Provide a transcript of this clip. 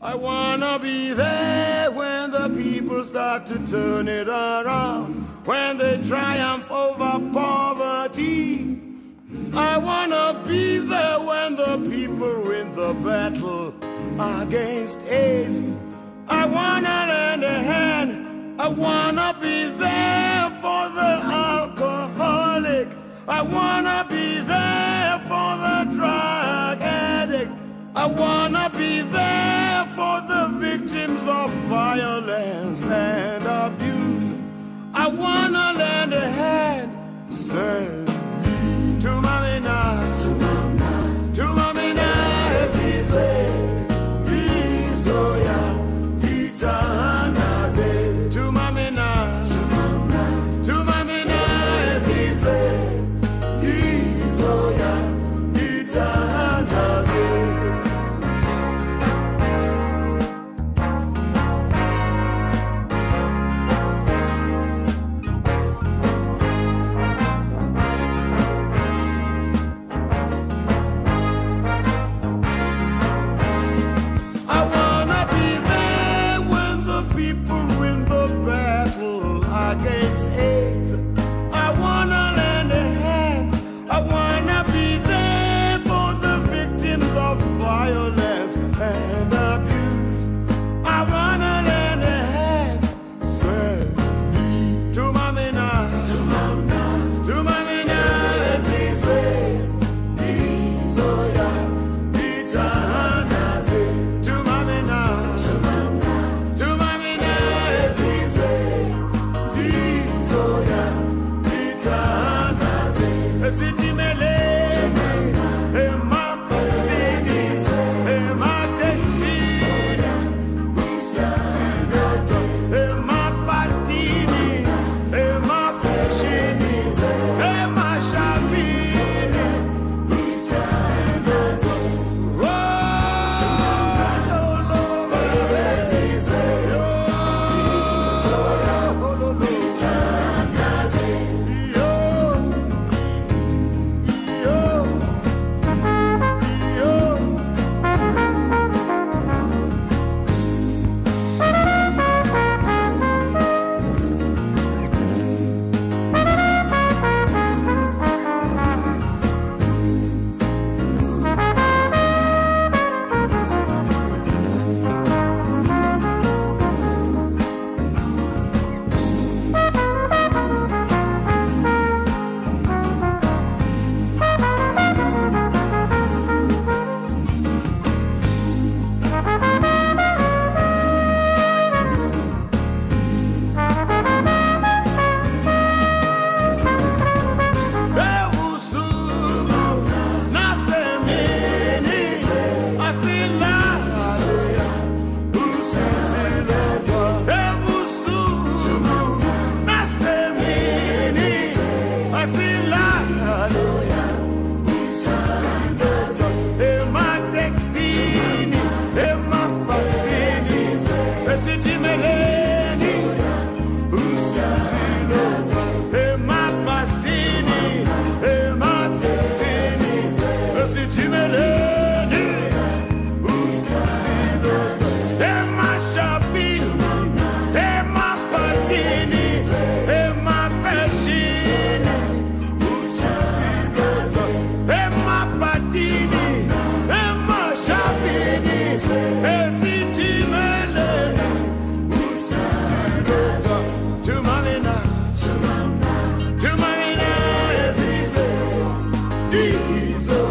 I wanna be there when the people start to turn it around, when they triumph over poverty. I wanna be there when the people win the battle against AIDS. I wanna lend a hand. I wanna be there for the alcoholic. I wanna be there for the drug addict. I wanna be there for the victims of violence and abuse. I wanna lend a hand. Send me to Mamina, to Mamina, Ezizwe, Izoya, Itanaze, to Mamina, to Mamina, Ezizwe, Izoya, Itanaze. Jesus.